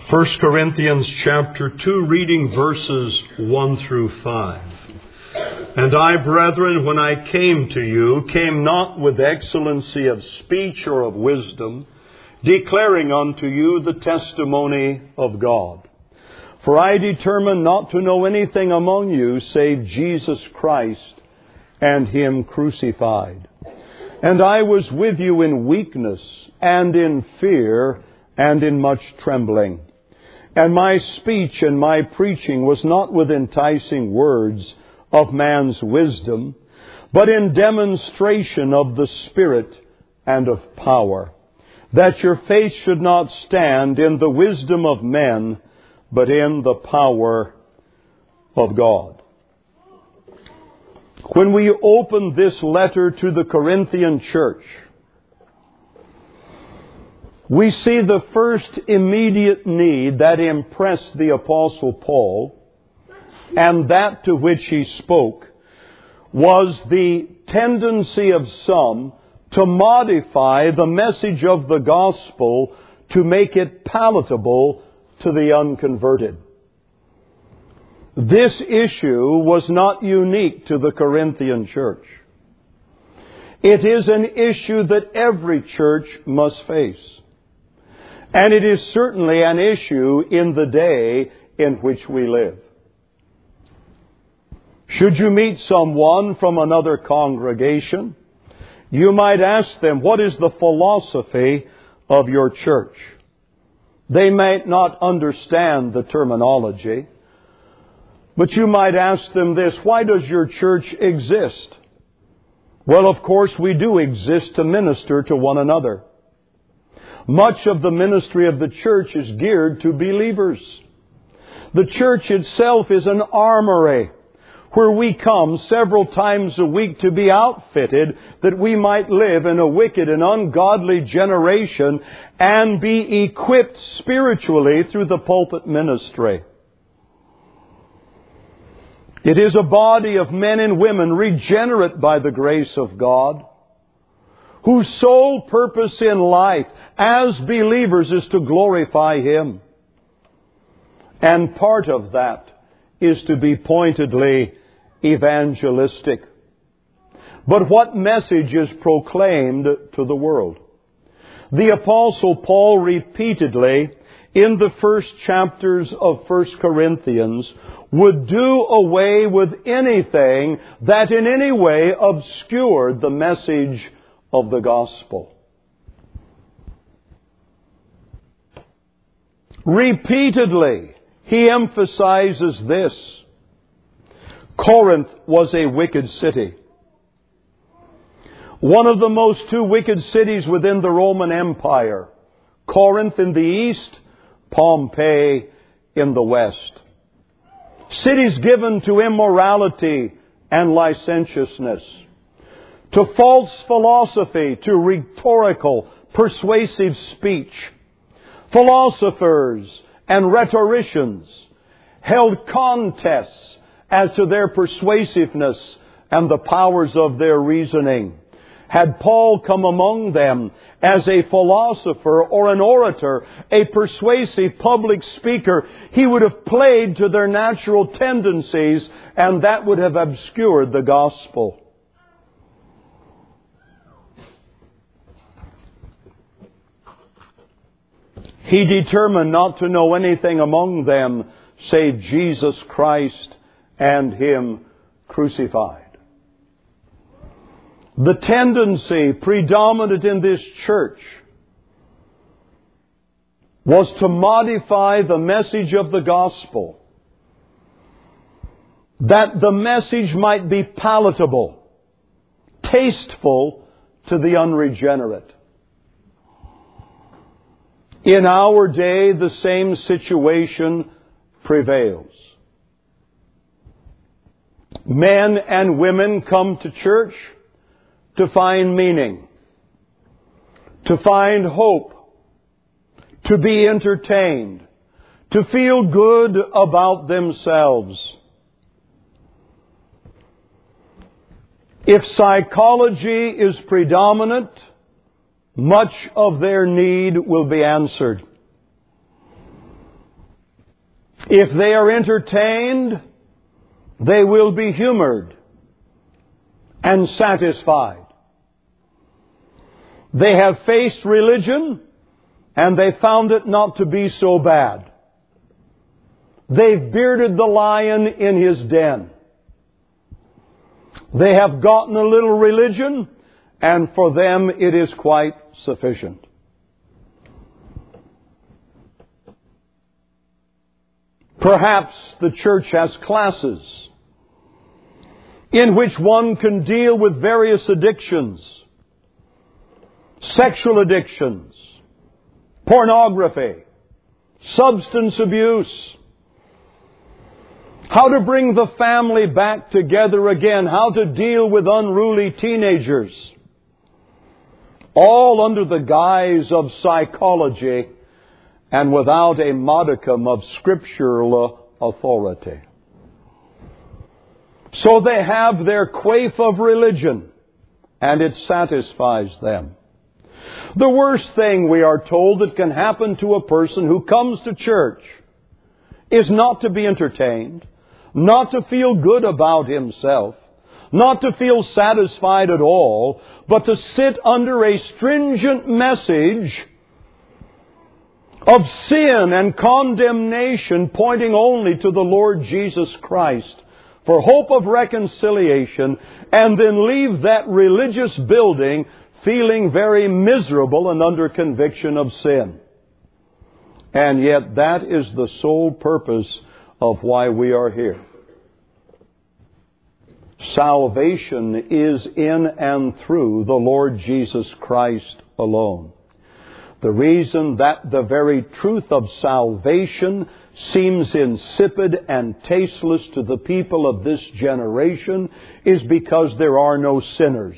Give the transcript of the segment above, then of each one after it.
1 Corinthians chapter 2, reading verses 1 through 5. And I, brethren, when I came to you, came not with excellency of speech or of wisdom, declaring unto you the testimony of God. For I determined not to know anything among you save Jesus Christ and Him crucified. And I was with you in weakness and in fear and in much trembling. And my speech and my preaching was not with enticing words of man's wisdom, but in demonstration of the Spirit and of power, that your faith should not stand in the wisdom of men, but in the power of God. When we open this letter to the Corinthian church, we see the first immediate need that impressed the Apostle Paul, and that to which he spoke, was the tendency of some to modify the message of the gospel to make it palatable to the unconverted. This issue was not unique to the Corinthian church. It is an issue that every church must face. And it is certainly an issue in the day in which we live. Should you meet someone from another congregation, you might ask them, what is the philosophy of your church? They might not understand the terminology, but you might ask them this, why does your church exist? Well, of course, we do exist to minister to one another. Much of the ministry of the church is geared to believers. The church itself is an armory where we come several times a week to be outfitted that we might live in a wicked and ungodly generation and be equipped spiritually through the pulpit ministry. It is a body of men and women regenerate by the grace of God, whose sole purpose in life as believers is to glorify Him. And part of that is to be pointedly evangelistic. But what message is proclaimed to the world? The Apostle Paul repeatedly, in the first chapters of 1 Corinthians, would do away with anything that in any way obscured the message of the gospel. Repeatedly, he emphasizes this. Corinth was a wicked city. One of the two wicked cities within the Roman Empire. Corinth in the east, Pompeii in the west. Cities given to immorality and licentiousness, to false philosophy, to rhetorical, persuasive speech. Philosophers and rhetoricians held contests as to their persuasiveness and the powers of their reasoning. Had Paul come among them as a philosopher or an orator, a persuasive public speaker, he would have played to their natural tendencies, and that would have obscured the gospel. He determined not to know anything among them save Jesus Christ and Him crucified. The tendency predominant in this church was to modify the message of the gospel, that the message might be palatable, tasteful to the unregenerate. In our day, the same situation prevails. Men and women come to church to find meaning, to find hope, to be entertained, to feel good about themselves. If psychology is predominant, much of their need will be answered. If they are entertained, they will be humored and satisfied. They have faced religion, and they found it not to be so bad. They've bearded the lion in his den. They have gotten a little religion, and for them it is quite sufficient. Perhaps the church has classes in which one can deal with various addictions, sexual addictions, pornography, substance abuse, how to bring the family back together again, how to deal with unruly teenagers, all under the guise of psychology and without a modicum of scriptural authority. So they have their quaff of religion, and it satisfies them. The worst thing, we are told, that can happen to a person who comes to church is not to be entertained, not to feel good about himself, not to feel satisfied at all, but to sit under a stringent message of sin and condemnation pointing only to the Lord Jesus Christ for hope of reconciliation, and then leave that religious building feeling very miserable and under conviction of sin. And yet that is the sole purpose of why we are here. Salvation is in and through the Lord Jesus Christ alone. The reason that the very truth of salvation seems insipid and tasteless to the people of this generation is because there are no sinners.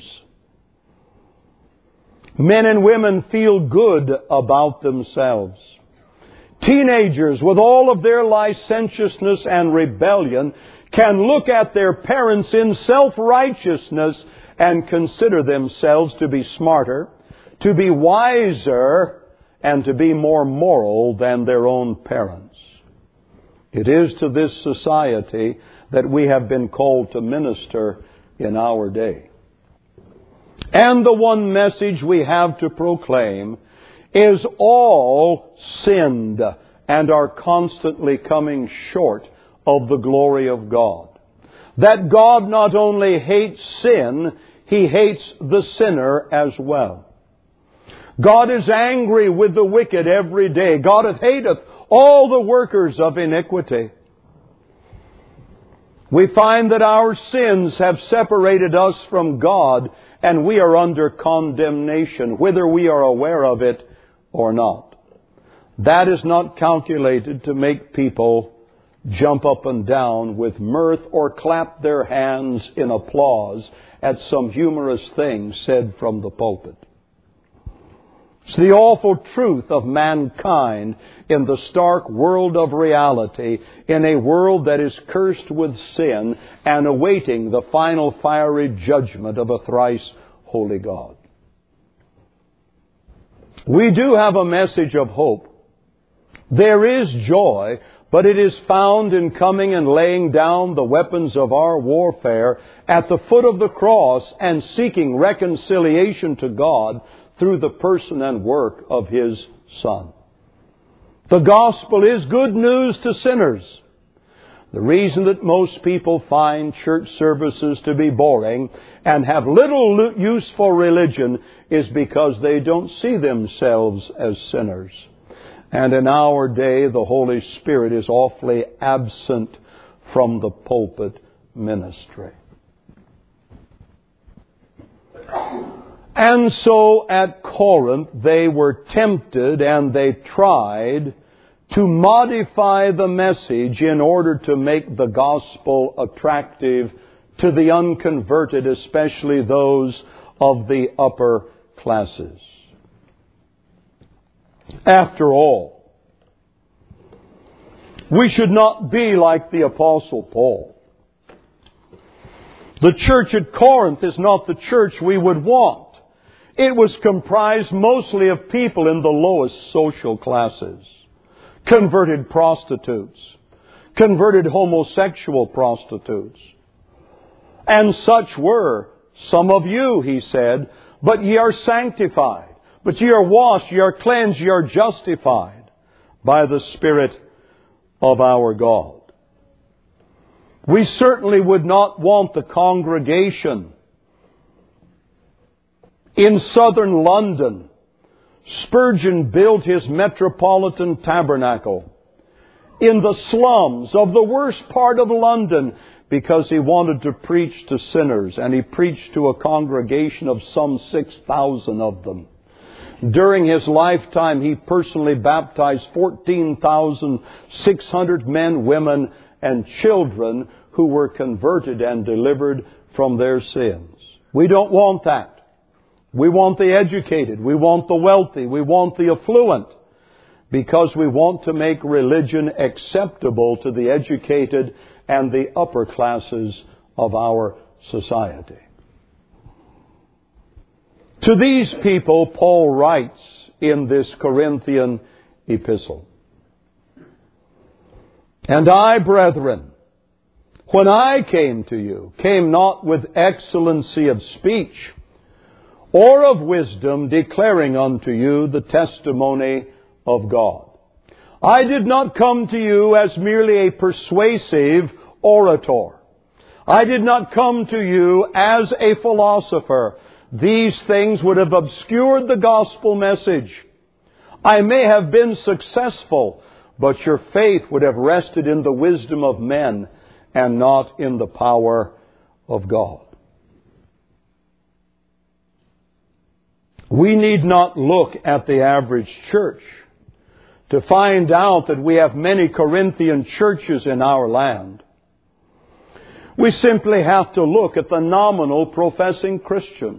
Men and women feel good about themselves. Teenagers, with all of their licentiousness and rebellion, can look at their parents in self-righteousness and consider themselves to be smarter, to be wiser, and to be more moral than their own parents. It is to this society that we have been called to minister in our day. And the one message we have to proclaim is all sinned and are constantly coming short of the glory of God. That God not only hates sin, He hates the sinner as well. God is angry with the wicked every day. God hateth all the workers of iniquity. We find that our sins have separated us from God, and we are under condemnation, whether we are aware of it or not. That is not calculated to make people jump up and down with mirth or clap their hands in applause at some humorous thing said from the pulpit. It's the awful truth of mankind in the stark world of reality, in a world that is cursed with sin and awaiting the final fiery judgment of a thrice holy God. We do have a message of hope. There is joy, but it is found in coming and laying down the weapons of our warfare at the foot of the cross and seeking reconciliation to God through the person and work of His Son. The gospel is good news to sinners. The reason that most people find church services to be boring and have little use for religion is because they don't see themselves as sinners. And in our day, the Holy Spirit is awfully absent from the pulpit ministry. And so at Corinth, they were tempted and they tried to modify the message in order to make the gospel attractive to the unconverted, especially those of the upper classes. After all, we should not be like the Apostle Paul. The church at Corinth is not the church we would want. It was comprised mostly of people in the lowest social classes. Converted prostitutes, converted homosexual prostitutes. And such were some of you, he said, but ye are sanctified, but ye are washed, ye are cleansed, ye are justified by the Spirit of our God. We certainly would not want the congregation in southern London. Spurgeon built his metropolitan tabernacle in the slums of the worst part of London because he wanted to preach to sinners, and he preached to a congregation of some 6,000 of them. During his lifetime, he personally baptized 14,600 men, women, and children who were converted and delivered from their sins. We don't want that. We want the educated. We want the wealthy. We want the affluent. Because we want to make religion acceptable to the educated and the upper classes of our society. To these people, Paul writes in this Corinthian epistle, "And I, brethren, when I came to you, came not with excellency of speech or of wisdom, declaring unto you the testimony of God. I did not come to you as merely a persuasive orator. I did not come to you as a philosopher. These things would have obscured the gospel message. I may have been successful, but your faith would have rested in the wisdom of men and not in the power of God." We need not look at the average church to find out that we have many Corinthian churches in our land. We simply have to look at the nominal professing Christian.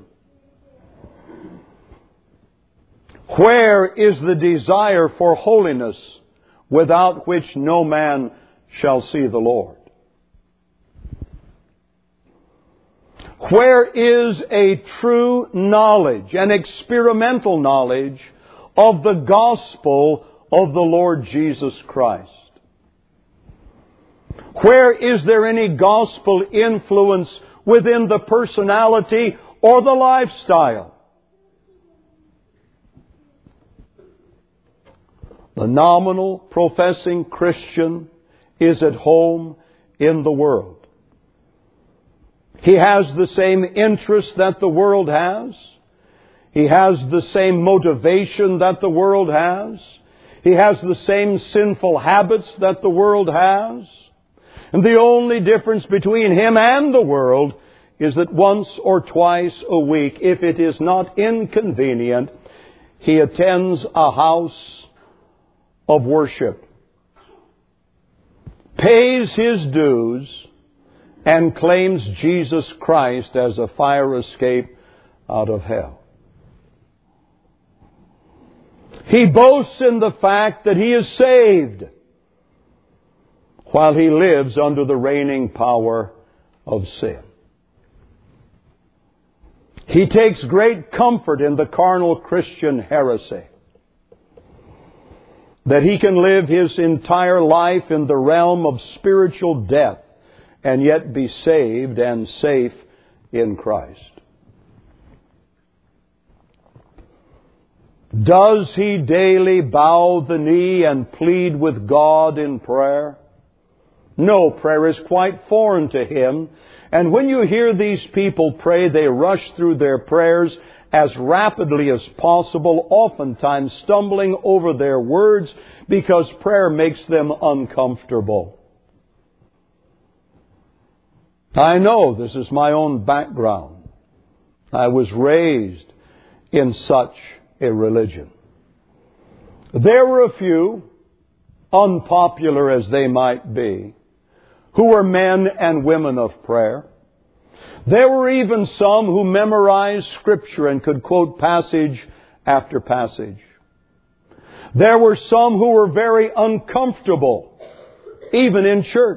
Where is the desire for holiness without which no man shall see the Lord? Where is a true knowledge, an experimental knowledge of the gospel of the Lord Jesus Christ? Where is there any gospel influence within the personality or the lifestyle? The nominal professing Christian is at home in the world. He has the same interests that the world has. He has the same motivation that the world has. He has the same sinful habits that the world has. And the only difference between him and the world is that once or twice a week, if it is not inconvenient, he attends a house of worship, pays his dues, and claims Jesus Christ as a fire escape out of hell. He boasts in the fact that he is saved while he lives under the reigning power of sin. He takes great comfort in the carnal Christian heresy that he can live his entire life in the realm of spiritual death and yet be saved and safe in Christ. Does he daily bow the knee and plead with God in prayer? No, prayer is quite foreign to him. And when you hear these people pray, they rush through their prayers as rapidly as possible, oftentimes stumbling over their words because prayer makes them uncomfortable. I know this is my own background. I was raised in such a religion. There were a few, unpopular as they might be, who were men and women of prayer. There were even some who memorized Scripture and could quote passage after passage. There were some who were very uncomfortable, even in church.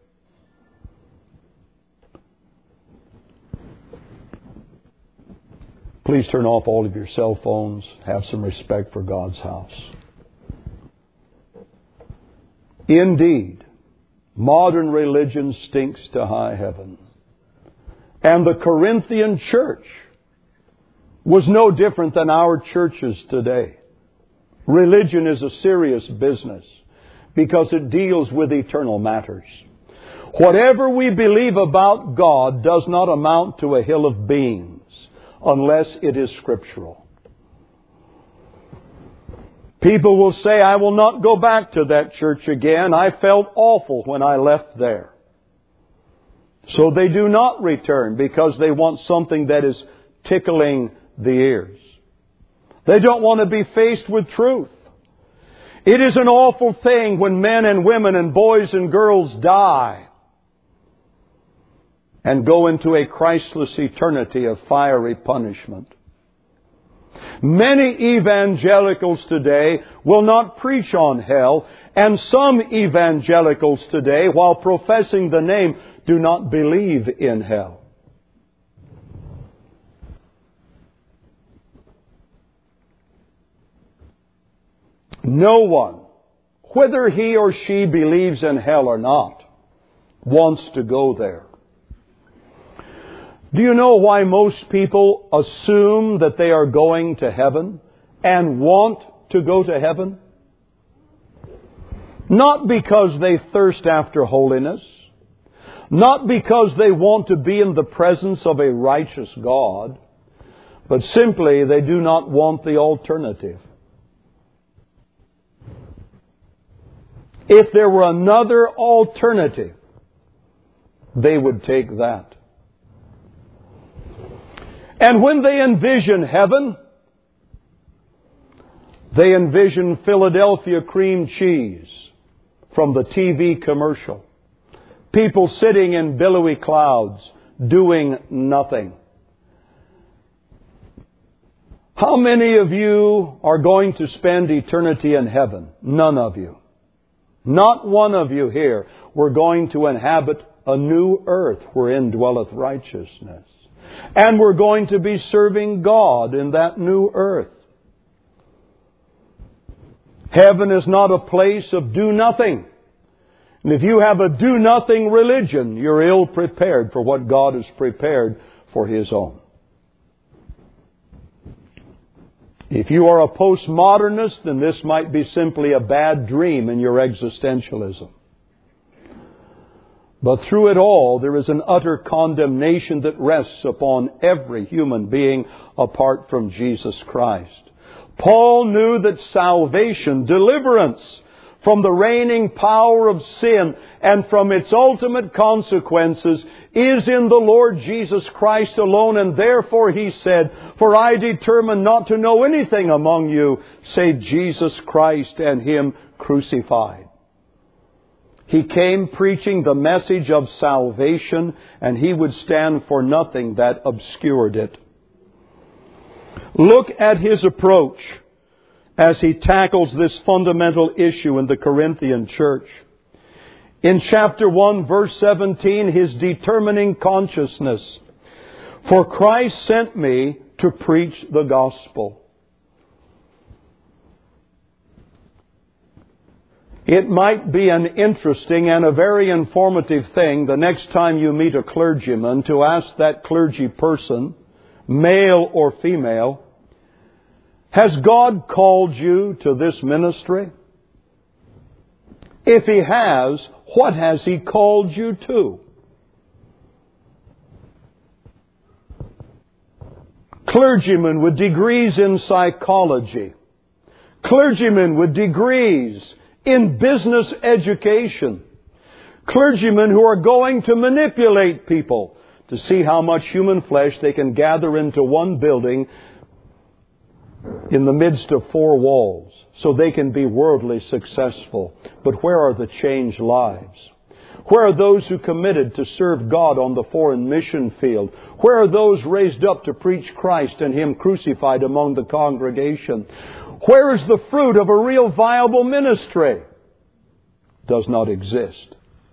Please turn off all of your cell phones. Have some respect for God's house. Indeed, Modern religion stinks to high heaven. And the Corinthian church was no different than our churches today. Religion is a serious business because it deals with eternal matters. Whatever we believe about God does not amount to a hill of beans unless it is scriptural. People will say, I will not go back to that church again. I felt awful when I left there. So they do not return because they want something that is tickling the ears. They don't want to be faced with truth. It is an awful thing when men and women and boys and girls die and go into a Christless eternity of fiery punishment. Many evangelicals today will not preach on hell, and some evangelicals today, while professing the name, do not believe in hell. No one, whether he or she believes in hell or not, wants to go there. Do you know why most people assume that they are going to heaven and want to go to heaven? Not because they thirst after holiness, not because they want to be in the presence of a righteous God, but simply they do not want the alternative. If there were another alternative, they would take that. And when they envision heaven, they envision Philadelphia cream cheese from the TV commercial. People sitting in billowy clouds, doing nothing. How many of you are going to spend eternity in heaven? None of you. Not one of you here. We're going to inhabit a new earth wherein dwelleth righteousness. And we're going to be serving God in that new earth. Heaven is not a place of do-nothing. And if you have a do-nothing religion, you're ill-prepared for what God has prepared for His own. If you are a postmodernist, then this might be simply a bad dream in your existentialism. But through it all, there is an utter condemnation that rests upon every human being apart from Jesus Christ. Paul knew that salvation, deliverance from the reigning power of sin and from its ultimate consequences is in the Lord Jesus Christ alone, and therefore he said, "For I determined not to know anything among you save Jesus Christ and Him crucified." He came preaching the message of salvation, and He would stand for nothing that obscured it. Look at His approach as He tackles this fundamental issue in the Corinthian church. In chapter 1, verse 17, His determining consciousness. "For Christ sent me to preach the gospel." It might be an interesting and a very informative thing the next time you meet a clergyman to ask that clergy person, male or female, "Has God called you to this ministry?" If He has, what has He called you to? Clergymen with degrees in psychology, clergymen with degrees in business education, clergymen who are going to manipulate people to see how much human flesh they can gather into one building in the midst of four walls so they can be worldly successful. But where are the changed lives? Where are those who committed to serve God on the foreign mission field? Where are those raised up to preach Christ and Him crucified among the congregation? Where is the fruit of a real viable ministry? Does not exist.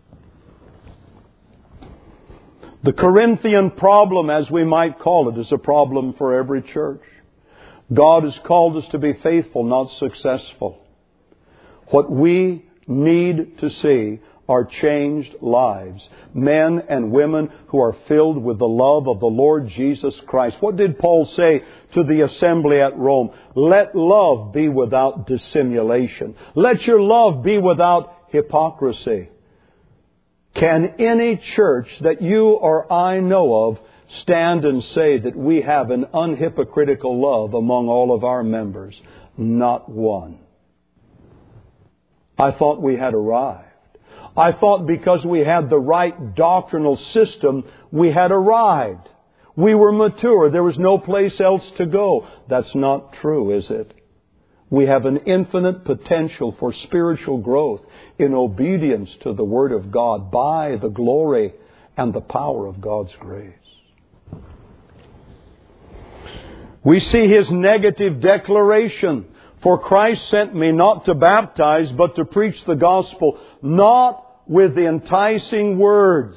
The Corinthian problem, as we might call it, is a problem for every church. God has called us to be faithful, not successful. What we need to see are changed lives. Men and women who are filled with the love of the Lord Jesus Christ. What did Paul say to the assembly at Rome? Let love be without dissimulation. Let your love be without hypocrisy. Can any church that you or I know of stand and say that we have an unhypocritical love among all of our members? Not one. I thought we had arrived. I thought because we had the right doctrinal system, we had arrived. We were mature. There was no place else to go. That's not true, is it? We have an infinite potential for spiritual growth in obedience to the Word of God by the glory and the power of God's grace. We see His negative declaration. For Christ sent me not to baptize, but to preach the gospel, not with enticing words,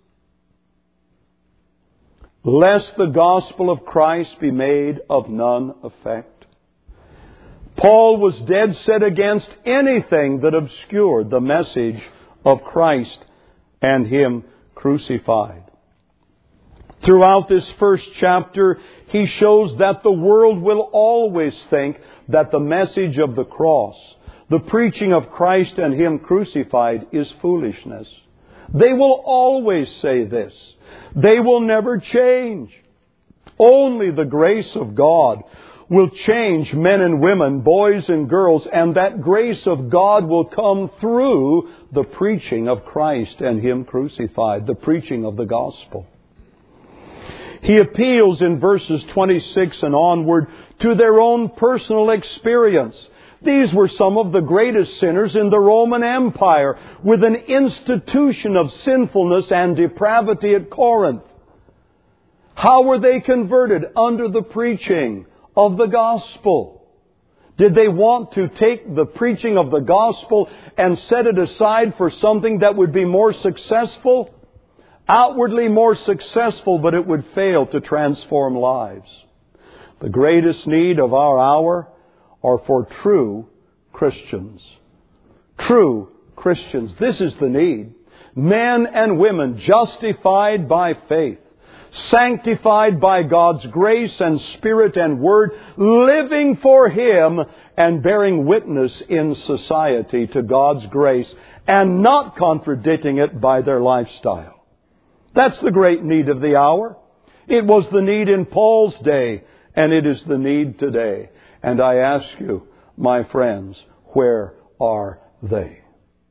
lest the gospel of Christ be made of none effect. Paul was dead set against anything that obscured the message of Christ and Him crucified. Throughout this first chapter, he shows that the world will always think that the message of the cross, the preaching of Christ and Him crucified, is foolishness. They will always say this. They will never change. Only the grace of God will change men and women, boys and girls, and that grace of God will come through the preaching of Christ and Him crucified, the preaching of the gospel. He appeals in verses 26 and onward to their own personal experience. These were some of the greatest sinners in the Roman Empire, with an institution of sinfulness and depravity at Corinth. How were they converted? Under the preaching of the gospel. Did they want to take the preaching of the gospel and set it aside for something that would be more successful? Outwardly more successful, but it would fail to transform lives. The greatest need of our hour are for true Christians. True Christians. This is the need. Men and women justified by faith, sanctified by God's grace and Spirit and Word, living for Him and bearing witness in society to God's grace and not contradicting it by their lifestyle. That's the great need of the hour. It was the need in Paul's day, and it is the need today. And I ask you, my friends, where are they?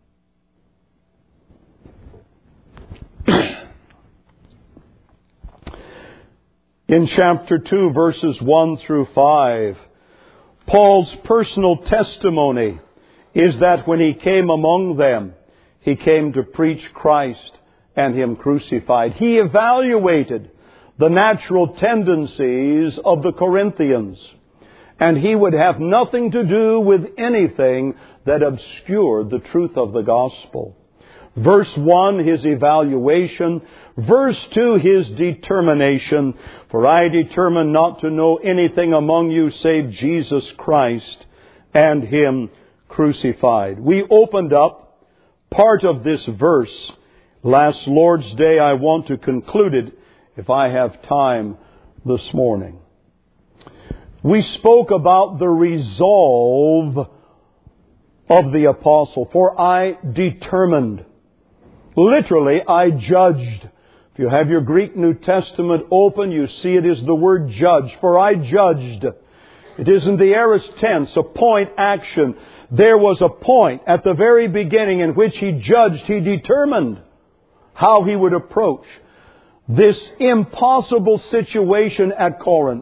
In chapter 2, verses 1 through 5, Paul's personal testimony is that when he came among them, he came to preach Christ and Him crucified. He evaluated the natural tendencies of the Corinthians, and he would have nothing to do with anything that obscured the truth of the gospel. Verse 1, his evaluation. Verse 2, his determination. For I determined not to know anything among you save Jesus Christ and Him crucified. We opened up part of this verse last Lord's Day. I want to conclude it, if I have time, this morning. We spoke about the resolve of the apostle. For I determined. Literally, I judged. If you have your Greek New Testament open, you see it is the word judge. For I judged. It is in the aorist tense, a point action. There was a point at the very beginning in which he judged, he determined how he would approach this impossible situation at Corinth.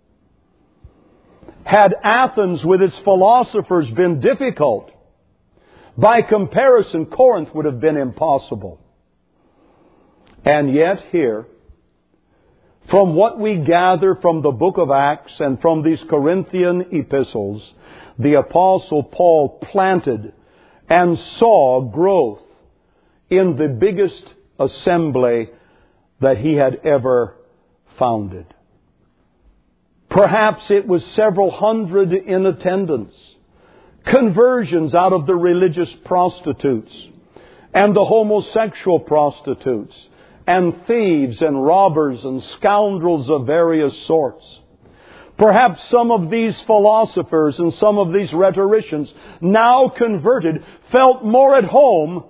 Had Athens with its philosophers been difficult, by comparison, Corinth would have been impossible. And yet here, from what we gather from the book of Acts and from these Corinthian epistles, the Apostle Paul planted and saw growth in the biggest assembly that he had ever founded. Perhaps it was several hundred in attendance. Conversions out of the religious prostitutes. and the homosexual prostitutes, and thieves and robbers and scoundrels of various sorts. Perhaps some of these philosophers and some of these rhetoricians, now converted, felt more at home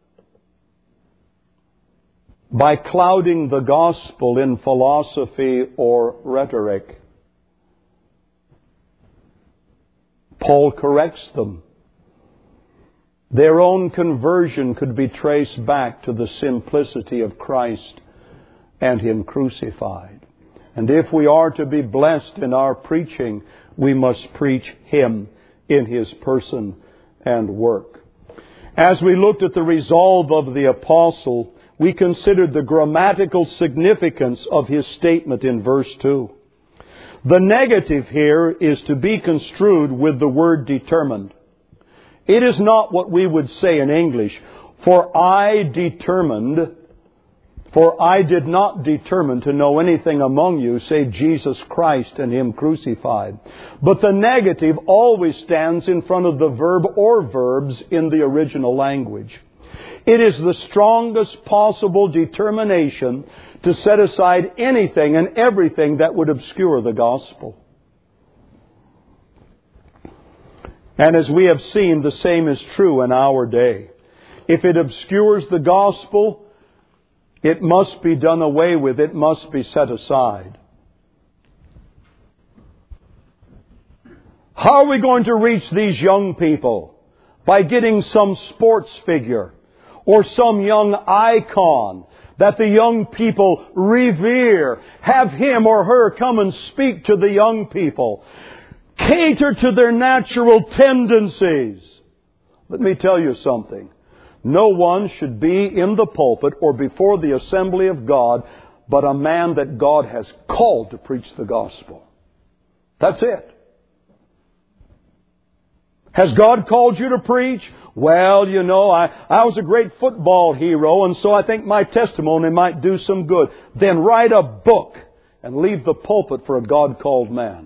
by clouding the gospel in philosophy or rhetoric. Paul corrects them. Their own conversion could be traced back to the simplicity of Christ and Him crucified. And if we are to be blessed in our preaching, we must preach Him in His person and work. As we looked at the resolve of the apostle, we considered the grammatical significance of his statement in verse 2. The negative here is to be construed with the word determined. It is not what we would say in English, for I did not determine to know anything among you save Jesus Christ and Him crucified. But the negative always stands in front of the verb or verbs in the original language. It is the strongest possible determination to set aside anything and everything that would obscure the gospel. And as we have seen, the same is true in our day. If it obscures the gospel, it must be done away with. It must be set aside. How are we going to reach these young people? By getting some sports figure or some young icon that the young people revere. Have him or her come and speak to the young people. Cater to their natural tendencies. Let me tell you something. No one should be in the pulpit or before the assembly of God but a man that God has called to preach the gospel. That's it. Has God called you to preach? Well, you know, I was a great football hero, and so I think my testimony might do some good. Then write a book and leave the pulpit for a God-called man.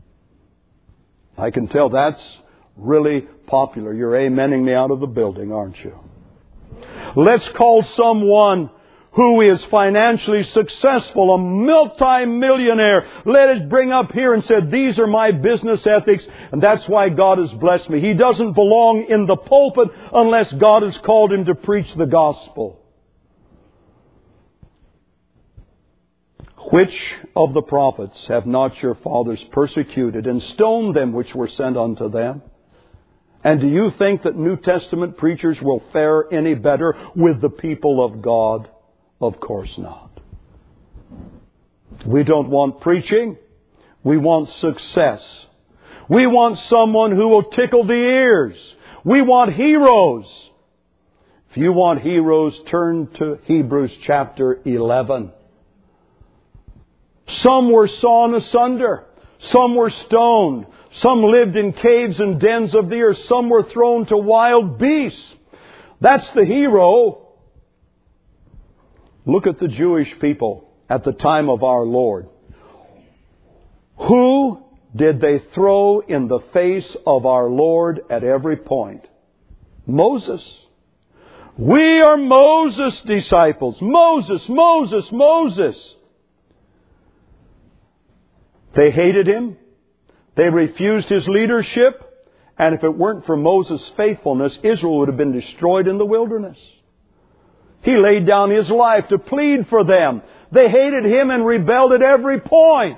I can tell that's really popular. You're amening me out of the building, aren't you? Let's call someone who is financially successful, a multi-millionaire. Let us bring up here and say, these are my business ethics, and that's why God has blessed me. He doesn't belong in the pulpit unless God has called him to preach the gospel. Which of the prophets have not your fathers persecuted and stoned them which were sent unto them? And do you think that New Testament preachers will fare any better with the people of God? Of course not. We don't want preaching. We want success. We want someone who will tickle the ears. We want heroes. If you want heroes, turn to Hebrews chapter 11. Some were sawn asunder. Some were stoned. Some lived in caves and dens of the earth. Some were thrown to wild beasts. That's the hero. Look at the Jewish people at the time of our Lord. Who did they throw in the face of our Lord at every point? Moses. We are Moses' disciples. Moses, Moses, Moses. They hated him. They refused his leadership. And if it weren't for Moses' faithfulness, Israel would have been destroyed in the wilderness. He laid down his life to plead for them. They hated him and rebelled at every point.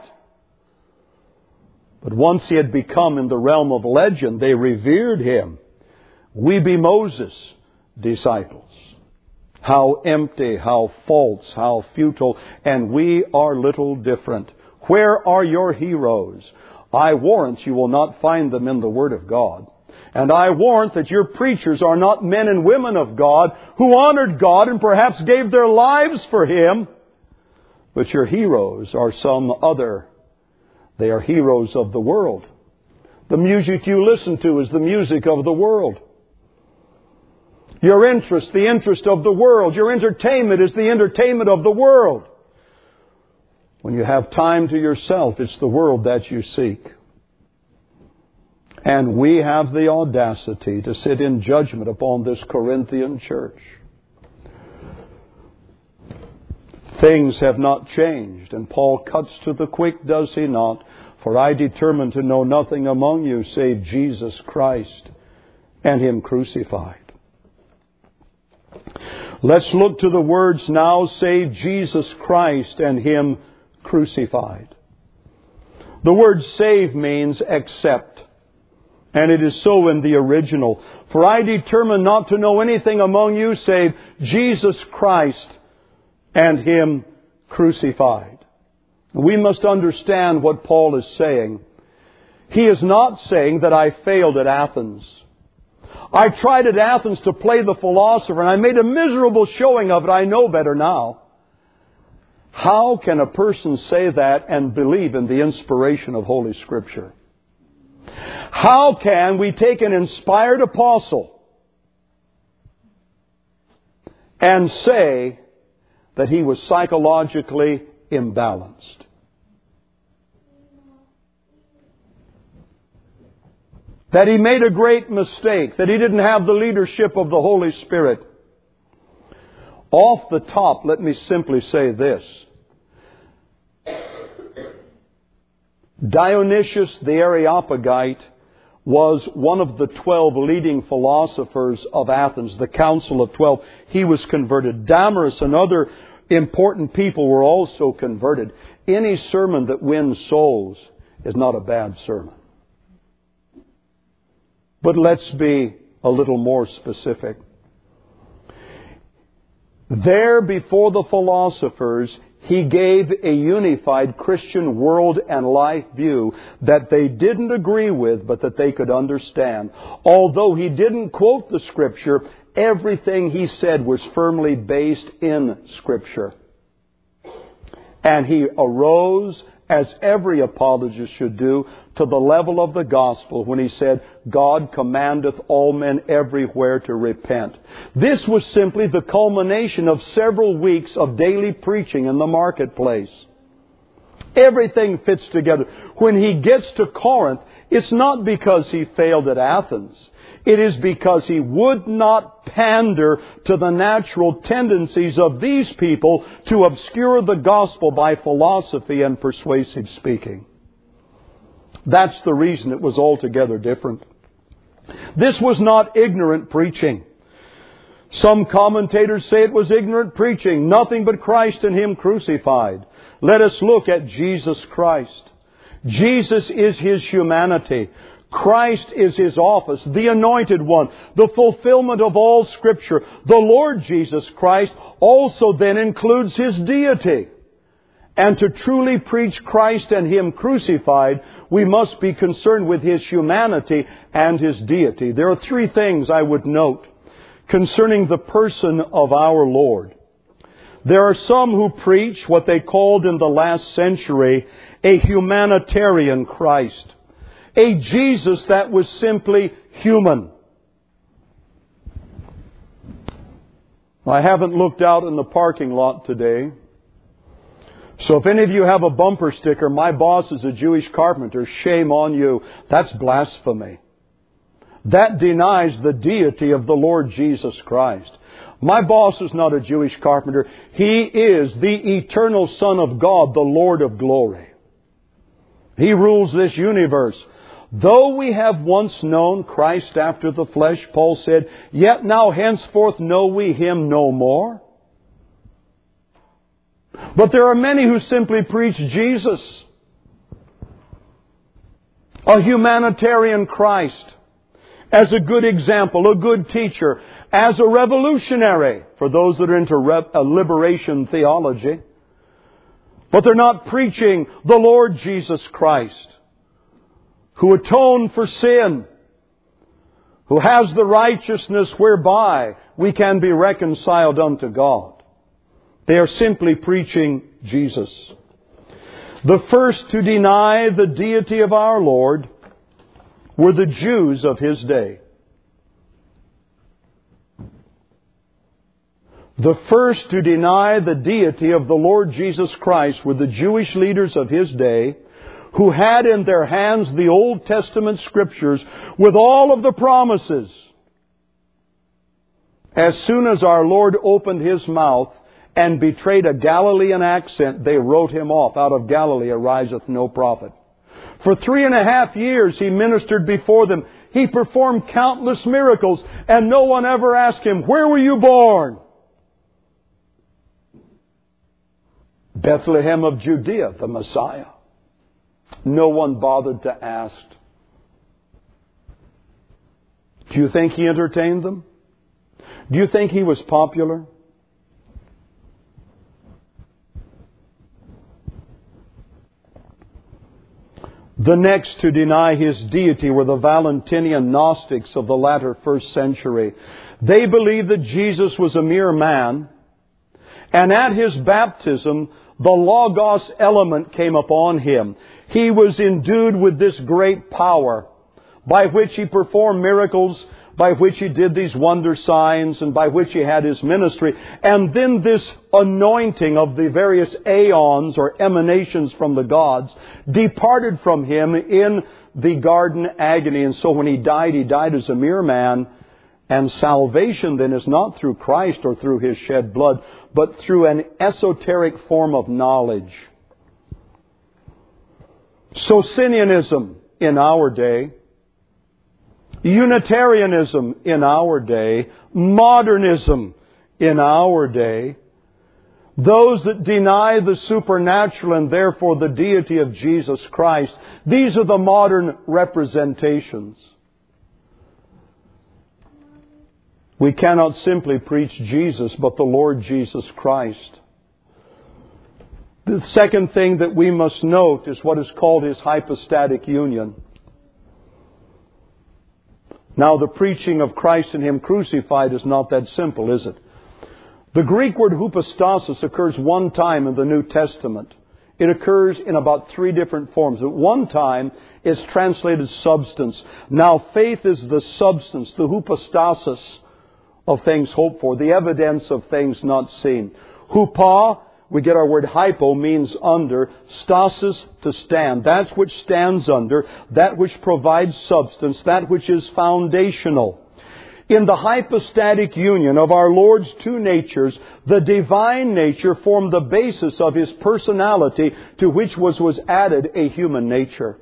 But once he had become in the realm of legend, they revered him. We be Moses' disciples. How empty, how false, how futile, and we are little different. Where are your heroes? I warrant you will not find them in the Word of God. And I warrant that your preachers are not men and women of God who honored God and perhaps gave their lives for Him. But your heroes are some other. They are heroes of the world. The music you listen to is the music of the world. Your interest, the interest of the world. Your entertainment is the entertainment of the world. When you have time to yourself, it's the world that you seek. And we have the audacity to sit in judgment upon this Corinthian church. Things have not changed. And Paul cuts to the quick, does he not? For I determined to know nothing among you save Jesus Christ and Him crucified. Let's look to the words now, save Jesus Christ and Him crucified. The word save means accept. And it is so in the original. For I determined not to know anything among you save Jesus Christ and Him crucified. We must understand what Paul is saying. He is not saying that I failed at Athens. I tried at Athens to play the philosopher and I made a miserable showing of it. I know better now. How can a person say that and believe in the inspiration of Holy Scripture? How can we take an inspired apostle and say that he was psychologically imbalanced? That he made a great mistake, that he didn't have the leadership of the Holy Spirit. Off the top, let me simply say this. Dionysius the Areopagite was one of the 12 leading philosophers of Athens, the Council of 12. He was converted. Damaris and other important people were also converted. Any sermon that wins souls is not a bad sermon. But let's be a little more specific. There before the philosophers, he gave a unified Christian world and life view that they didn't agree with, but that they could understand. Although he didn't quote the Scripture, everything he said was firmly based in Scripture. And he arose, as every apologist should do, to the level of the gospel when he said, God commandeth all men everywhere to repent. This was simply the culmination of several weeks of daily preaching in the marketplace. Everything fits together. When he gets to Corinth, it's not because he failed at Athens. It is because he would not pander to the natural tendencies of these people to obscure the gospel by philosophy and persuasive speaking. That's the reason it was altogether different. This was not ignorant preaching. Some commentators say it was ignorant preaching, nothing but Christ and Him crucified. Let us look at Jesus Christ. Jesus is His humanity. Christ is His office, the Anointed One, the fulfillment of all Scripture. The Lord Jesus Christ also then includes His deity. And to truly preach Christ and Him crucified, we must be concerned with His humanity and His deity. There are three things I would note concerning the person of our Lord. There are some who preach what they called in the last century a humanitarian Christ. A Jesus that was simply human. I haven't looked out in the parking lot today. So if any of you have a bumper sticker, my boss is a Jewish carpenter, shame on you. That's blasphemy. That denies the deity of the Lord Jesus Christ. My boss is not a Jewish carpenter. He is the eternal Son of God, the Lord of glory. He rules this universe. Though we have once known Christ after the flesh, Paul said, yet now henceforth know we Him no more. But there are many who simply preach Jesus, a humanitarian Christ, as a good example, a good teacher, as a revolutionary, for those that are into liberation theology. But they're not preaching the Lord Jesus Christ, who atoned for sin, who has the righteousness whereby we can be reconciled unto God. They are simply preaching Jesus. The first to deny the deity of our Lord were the Jews of His day. The first to deny the deity of the Lord Jesus Christ were the Jewish leaders of His day, who had in their hands the Old Testament Scriptures with all of the promises. As soon as our Lord opened His mouth and betrayed a Galilean accent, they wrote him off. Out of Galilee ariseth no prophet. For 3.5 years he ministered before them. He performed countless miracles, and no one ever asked him, "Where were you born?" Bethlehem of Judea, the Messiah. No one bothered to ask. Do you think he entertained them? Do you think he was popular? The next to deny his deity were the Valentinian Gnostics of the latter 1st century. They believed that Jesus was a mere man, and at his baptism, the Logos element came upon him. He was endued with this great power by which he performed miracles, by which he did these wonder signs, and by which he had his ministry. And then this anointing of the various aeons or emanations from the gods departed from him in the garden agony. And so when he died as a mere man. And salvation then is not through Christ or through His shed blood, but through an esoteric form of knowledge. Socinianism in our day, Unitarianism in our day, modernism in our day, those that deny the supernatural and therefore the deity of Jesus Christ, these are the modern representations. We cannot simply preach Jesus, but the Lord Jesus Christ. The second thing that we must note is what is called His hypostatic union. Now, the preaching of Christ and Him crucified is not that simple, is it? The Greek word hypostasis occurs one time in the New Testament. It occurs in about 3 different forms. At one time, it's translated substance. Now, faith is the substance, the hypostasis of things hoped for, the evidence of things not seen. Hupa, we get our word hypo, means under. Stasis, to stand. That's which stands under. That which provides substance. That which is foundational. In the hypostatic union of our Lord's 2 natures, the divine nature formed the basis of His personality, to which was added a human nature.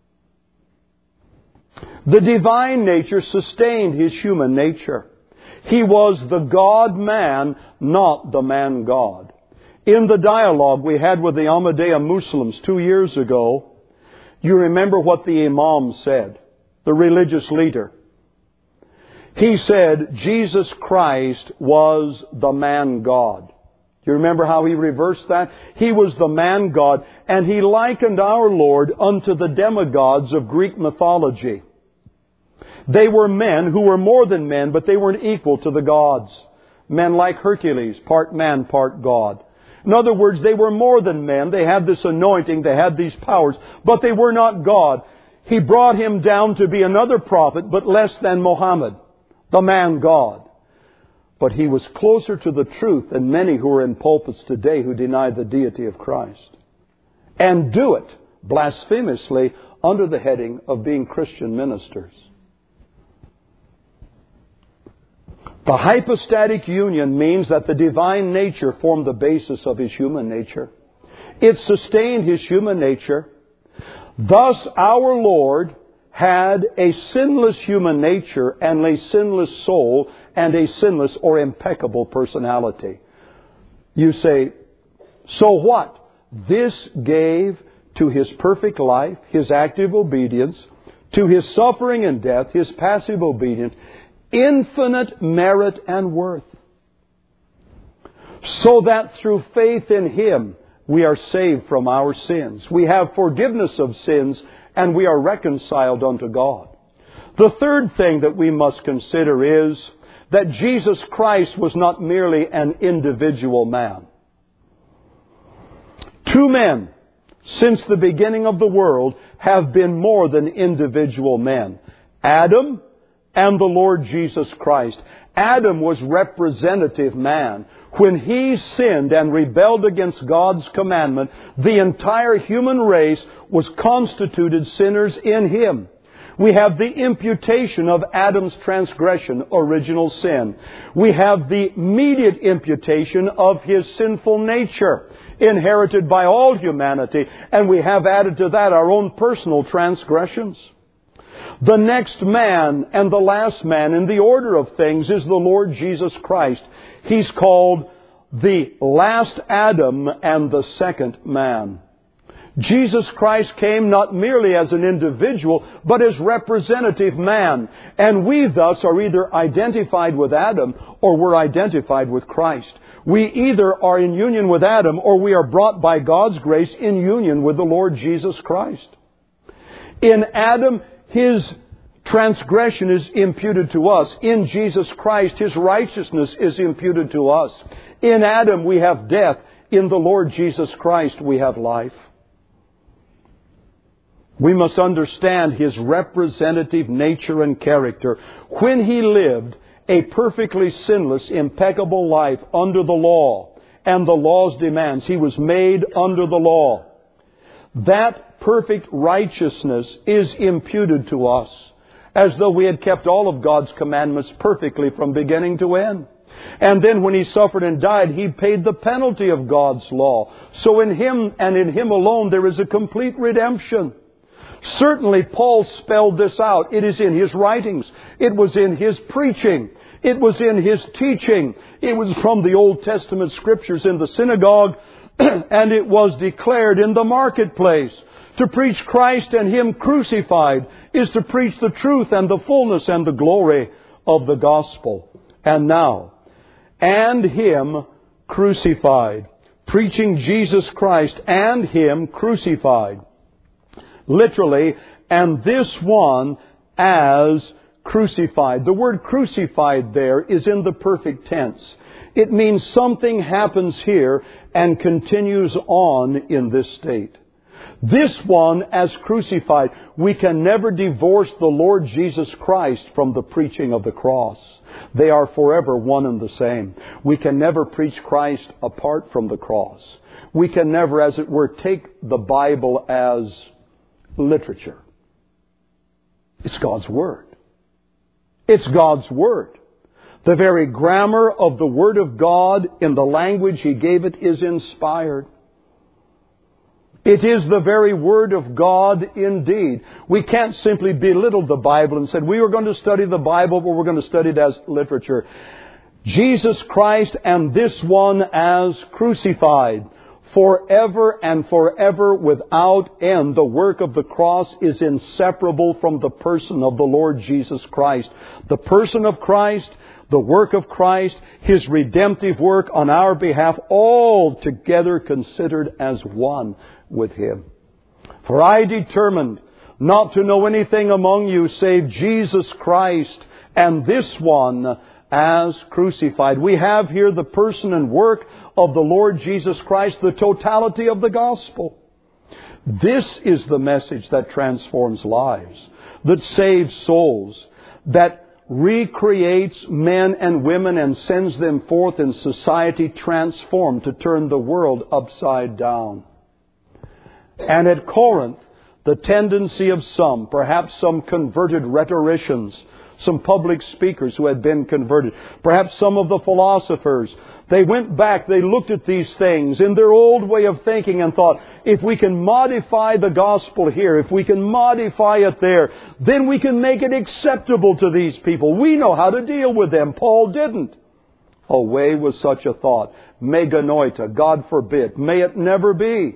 The divine nature sustained His human nature. He was the God-man, not the man-God. In the dialogue we had with the Ahmadiyya Muslims 2 years ago, you remember what the Imam said, the religious leader. He said Jesus Christ was the man-God. Do you remember how he reversed that? He was the man-God, and he likened our Lord unto the demigods of Greek mythology. They were men who were more than men, but they weren't equal to the gods. Men like Hercules, part man, part God. In other words, they were more than men. They had this anointing, they had these powers, but they were not God. He brought him down to be another prophet, but less than Muhammad, the man God. But he was closer to the truth than many who are in pulpits today who deny the deity of Christ. And do it blasphemously under the heading of being Christian ministers. The hypostatic union means that the divine nature formed the basis of His human nature. It sustained His human nature. Thus our Lord had a sinless human nature and a sinless soul and a sinless or impeccable personality. You say, so what? This gave to His perfect life, His active obedience, to His suffering and death, His passive obedience, infinite merit and worth, so that through faith in Him we are saved from our sins. We have forgiveness of sins and we are reconciled unto God. The third thing that we must consider is that Jesus Christ was not merely an individual man. 2 men since the beginning of the world have been more than individual men. Adam and the Lord Jesus Christ. Adam was representative man. When he sinned and rebelled against God's commandment, the entire human race was constituted sinners in him. We have the imputation of Adam's transgression, original sin. We have the immediate imputation of his sinful nature, inherited by all humanity. And we have added to that our own personal transgressions. The next man and the last man in the order of things is the Lord Jesus Christ. He's called the last Adam and the second man. Jesus Christ came not merely as an individual, but as representative man. And we thus are either identified with Adam or we're identified with Christ. We either are in union with Adam or we are brought by God's grace in union with the Lord Jesus Christ. In Adam, his transgression is imputed to us. In Jesus Christ, his righteousness is imputed to us. In Adam, we have death. In the Lord Jesus Christ, we have life. We must understand his representative nature and character. When he lived a perfectly sinless, impeccable life under the law and the law's demands, he was made under the law. That perfect righteousness is imputed to us as though we had kept all of God's commandments perfectly from beginning to end. And then when he suffered and died, he paid the penalty of God's law. So in him and in him alone there is a complete redemption. Certainly Paul spelled this out. It is in his writings. It was in his preaching. It was in his teaching. It was from the Old Testament scriptures in the synagogue, and it was declared in the marketplace. To preach Christ and him crucified is to preach the truth and the fullness and the glory of the gospel. And now, and him crucified. Preaching Jesus Christ and him crucified. Literally, and this one as crucified. The word crucified there is in the perfect tense. It means something happens here and continues on in this state. This one as crucified. We can never divorce the Lord Jesus Christ from the preaching of the cross. They are forever one and the same. We can never preach Christ apart from the cross. We can never, as it were, take the Bible as literature. It's God's Word. It's God's Word. The very grammar of the Word of God in the language He gave it is inspired. It is the very Word of God indeed. We can't simply belittle the Bible and say, we are going to study the Bible, but we're going to study it as literature. Jesus Christ and this one as crucified. Forever and forever without end, the work of the cross is inseparable from the person of the Lord Jesus Christ. The person of Christ, the work of Christ, His redemptive work on our behalf, all together considered as one with Him. For I determined not to know anything among you save Jesus Christ and this one as crucified. We have here the person and work of the Lord Jesus Christ, the totality of the gospel. This is the message that transforms lives, that saves souls, that recreates men and women and sends them forth in society transformed to turn the world upside down. And at Corinth, the tendency of some, perhaps some converted rhetoricians, some public speakers who had been converted, perhaps some of the philosophers, they went back, they looked at these things in their old way of thinking and thought, if we can modify the gospel here, if we can modify it there, then we can make it acceptable to these people. We know how to deal with them. Paul didn't. Away with such a thought. Meganoita, God forbid. May it never be.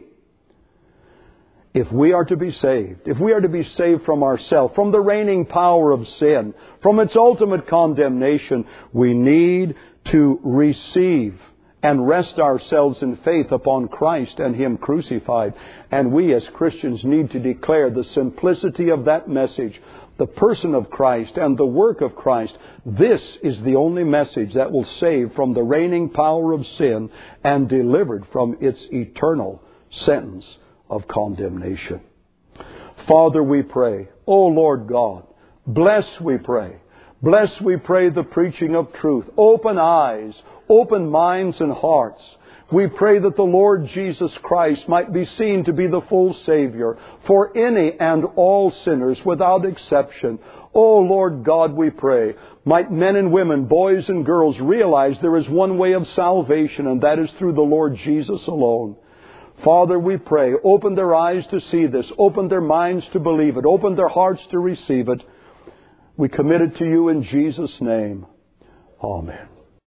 If we are to be saved, if we are to be saved from ourselves, from the reigning power of sin, from its ultimate condemnation, we need to receive and rest ourselves in faith upon Christ and Him crucified. And we as Christians need to declare the simplicity of that message, the person of Christ and the work of Christ. This is the only message that will save from the reigning power of sin and delivered from its eternal sentence of condemnation. Father, we pray, O Lord God, bless, we pray. Bless, we pray, the preaching of truth. Open eyes, open minds and hearts. We pray that the Lord Jesus Christ might be seen to be the full Savior for any and all sinners without exception. Oh, Lord God, we pray, might men and women, boys and girls realize there is one way of salvation, and that is through the Lord Jesus alone. Father, we pray, open their eyes to see this, open their minds to believe it, open their hearts to receive it. We commit it to you in Jesus' name. Amen.